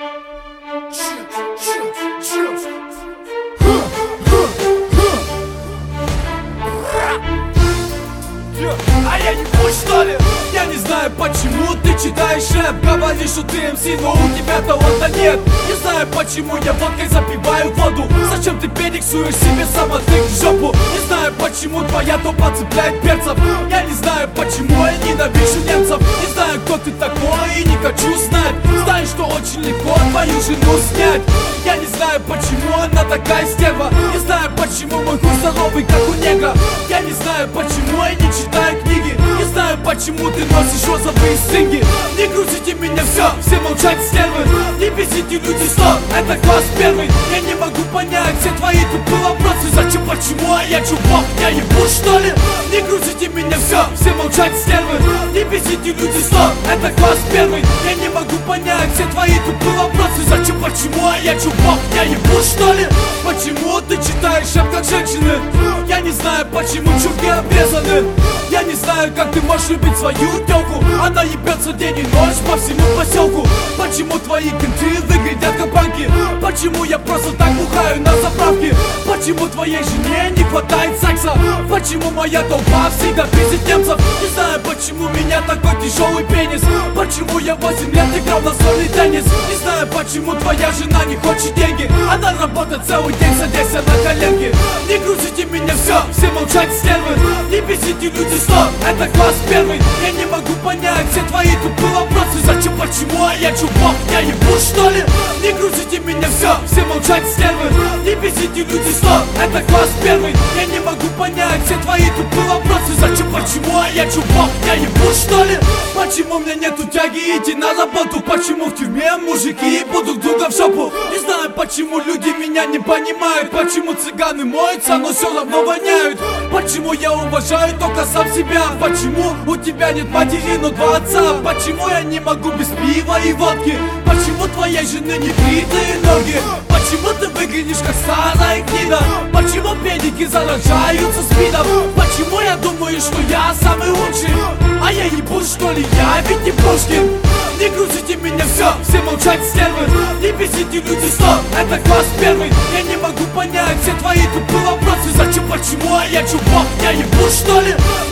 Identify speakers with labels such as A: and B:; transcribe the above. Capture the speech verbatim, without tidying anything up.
A: А я не пусть, что ли? Я не знаю, почему ты читаешь рэп. Говоришь, что ты эм си, но у тебя таланта нет. Не знаю, почему я водкой запиваю воду. Зачем ты перексуешь себе самотык в жопу? Не знаю, почему твоя топа цепляет перцев. Я не знаю, почему я ненавижу немцев. Не знаю, кто ты такой и не хочу знать. Знаю, что очень легко твою жену снять. Я не знаю, почему она такая стерва. Не знаю, почему мой хуй здоровый, как у негра. Я не знаю, почему я не читаю книги. Не знаю, почему ты носишь розовые стринги. Не грузите меня, все, все молчать, стервы. Не бесите люди, стоп, это класс первый. Я не могу понять все твои тупые вопросы. Зачем, почему, а я чувак, я ебу, что ли? Не грузите меня, все, все молчать, стервы. Не бесите люди, стоп, это класс первый. Я не могу понять все твои тупые вопросы. Зачем, почему, а я чувак, я ебу, что ли? Почему ты читаешь рэп как женщины? Я не знаю, почему чурки обрезаны. Я не знаю, как ты можешь любить свою тёлку. Она ебется день и ночь по всему поселку. Почему твои кенты выглядят как банки? Почему я просто так бухаю на заправке? Почему твоей жене не хватает секса? Почему моя толпа всегда пиздит немцев? Не знаю, почему у меня такой тяжелый пенис. Почему я восемь лет играл на настольный теннис? Не знаю, почему твоя жена не хочет деньги. Она работает целый день, садясь на коленки. Не грузите меня, все, все молчать, стервы. Не бесите люди, стоп, это класс первый. Я не могу понять все твои тупые вопросы. Зачем, почему, а я чувак, я ебу, что ли? Не грузите меня, все, все молчать, стервы. Не бесите люди, стоп, это класс первый. Я не могу понять все твои тупые вопросы. Зачем, почему, а я чувак, я ебу, что ли? Почему у меня нету тяги идти на работу? Почему в тюрьме мужики ебут друг друга в жопу? Не знаю, почему люди меня не понимают. Почему цыганы моются, но все равно воняют. Почему я уважаю только сам себя? Почему у тебя нет матери, но два отца? Почему я не могу без пива и водки? Почему твоей жены не бритые ноги? Почему ты выглядишь как старая гнида? Почему педики заражаются спидом? Почему я думаю, что я самый лучший? А я ебу, что ли, я ведь не Пушкин. Не грузите меня, все, все молчать, стервы. Не бесите люди, стоп, это класс первый. Я не могу понять все твои тупые вопросы. Зачем, почему, а я чувак, я ебу, что ли?